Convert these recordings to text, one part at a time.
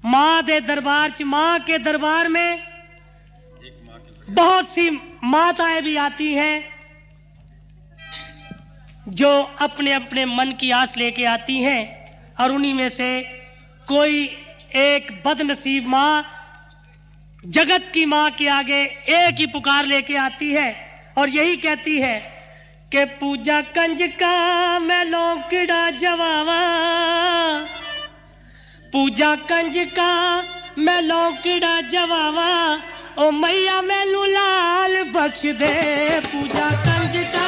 मां दे दरबार च, मां के दरबार में बहुत सी माताएं भी आती हैं जो अपने अपने मन की आस लेके आती हैं, और उन्हीं में से कोई एक बदनसीब मां जगत की मां के आगे एक ही पुकार लेके आती है और यही कहती है कि पूजा कंजका मैं लौकड़ा जवावा, पूजा कंजका मैं लौकड़ा जवावा, ओ मैया मैनू लाल बख्श दे। पूजा कंजका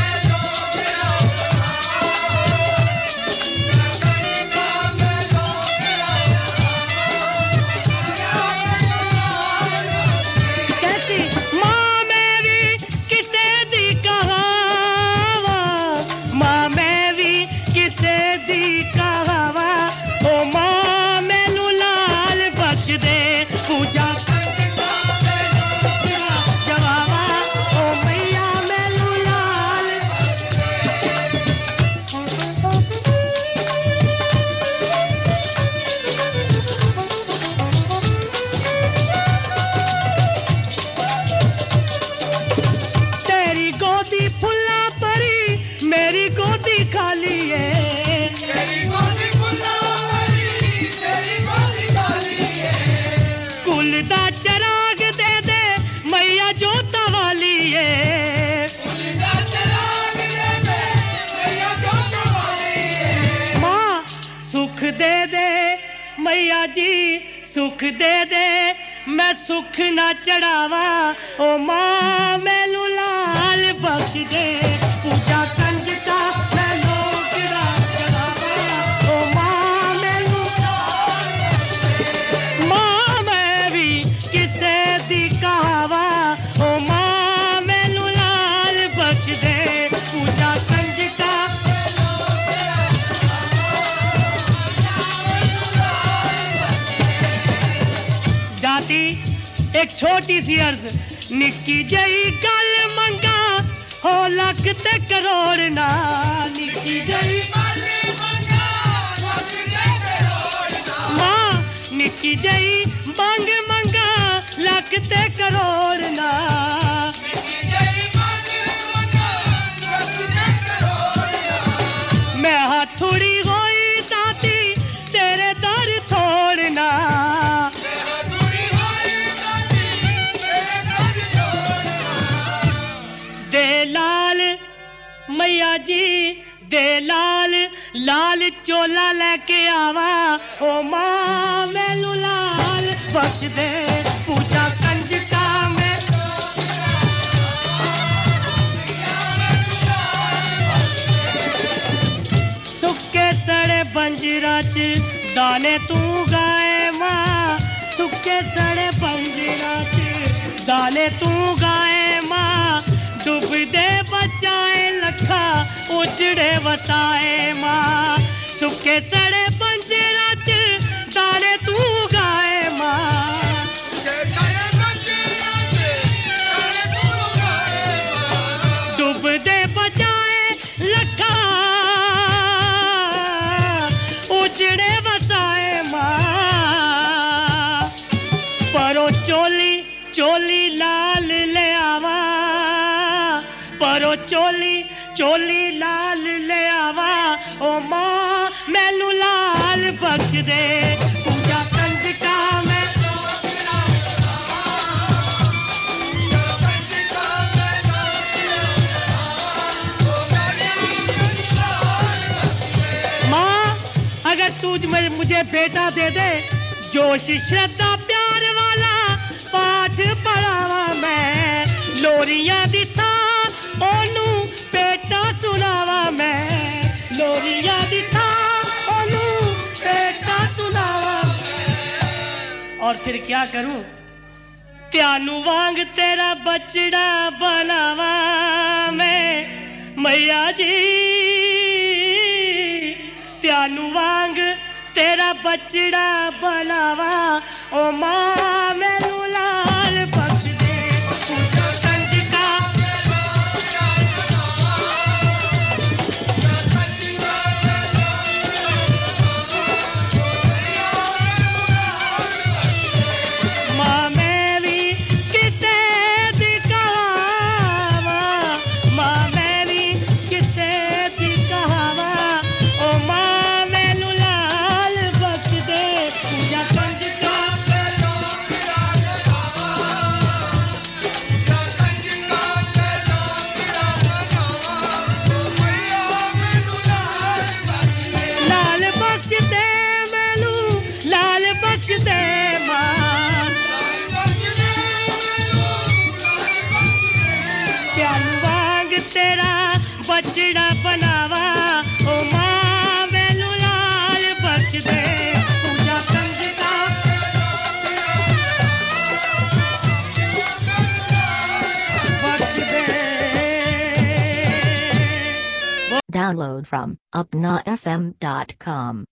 मैया जी सुख दे दे, मैं सुख ना चढ़ावा, ओ मां मैनू लाल बख्श दे। पूजा कंजका मैं लौकड़ा जवावा, ओ मां मैनू लाल बख्श दे। मां मैं भी किसे दी कहावा, ओ मां मैनू लाल बख्श दे। पूजा कंजका एक छोटी सी अर्ज, निक्की जई गल मंगा हो लख ते करोड़ ना, निक्की जई गल मंगा लख ते करोड़ ना, मां निक्की जई मंग मंगा लख ते करोड़ ना, निक्की जई मंग मंगा लख ते करोड़ ना, मैं हथुड़ी होई ताती तेरे दर छोड़ना, दे लाल मैया जी दे लाल लाल चोला लेके आवा, ओ मां मैनू लाल बख्श दे। पूजा कंजका मैं सुक्के सड़े बंजरा च दाने तू गाए मां, सुक्के सड़े बंजरा च दाने तू गाए मां, डूबदे बचाए लखा उजड़े वसाए मां, सुखे सड़े पंजरा च दाने तू गाए मां, डूबदे बचाए लखा उजड़े वसाए मां, परो चोली चोली लाल ले आवा, परो चोली चोली लाल ले आवा, ओ मां मैनू लाल बख्श दे। पूजा कंजका मैं मां अगर तू मुझे बेटा दे दे, जोश श्रद्धा प्यार वाला पाठ पढ़ावा मैं, लोरियां दी था ओनू बेटा सुनावा मैं, लोरियां दी था ओनू बेटा सुनावा। और फिर क्या करूं, त्यानू वांग तेरा बचड़ा बनावा मैं, मैया जी त्यानू वांग तेरा बचड़ा बनावा, ओ मां मैनू लाल बख्श दे। पूजा कंजका बख्श दे मां प्यालू वांग तेरा बचड़ा बनावा ओ मां मैनू लाल बख्श दे पूजा कंजका बख्श दे Download from upnafm.com.